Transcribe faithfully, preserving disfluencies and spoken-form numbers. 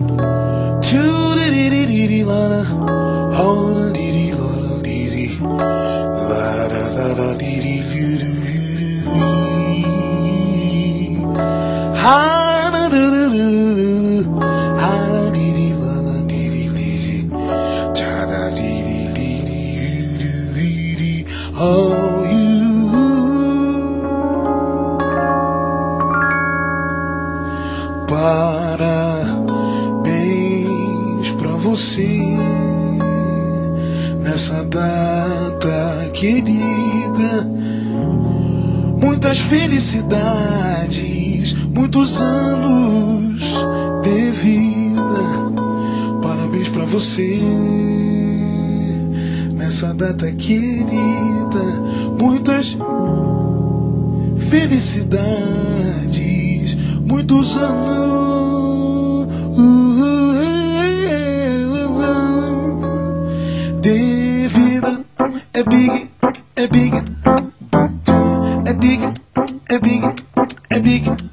Tchuririririri-lana, oh-la-diri-la-la-diri, la-da-da-da-diri-diri-diri. Ha-da-da-da-da-da, ha-da-diri-la-la-diri-diri, cha-da-diri-diri-diri-diri. Oh, you. Parabéns pra você nessa data querida. Muitas felicidades, muitos anos de vida. Parabéns pra você nessa data querida. Muitas felicidades, muitos anos de vida. É big, é big, é big, é big, é big.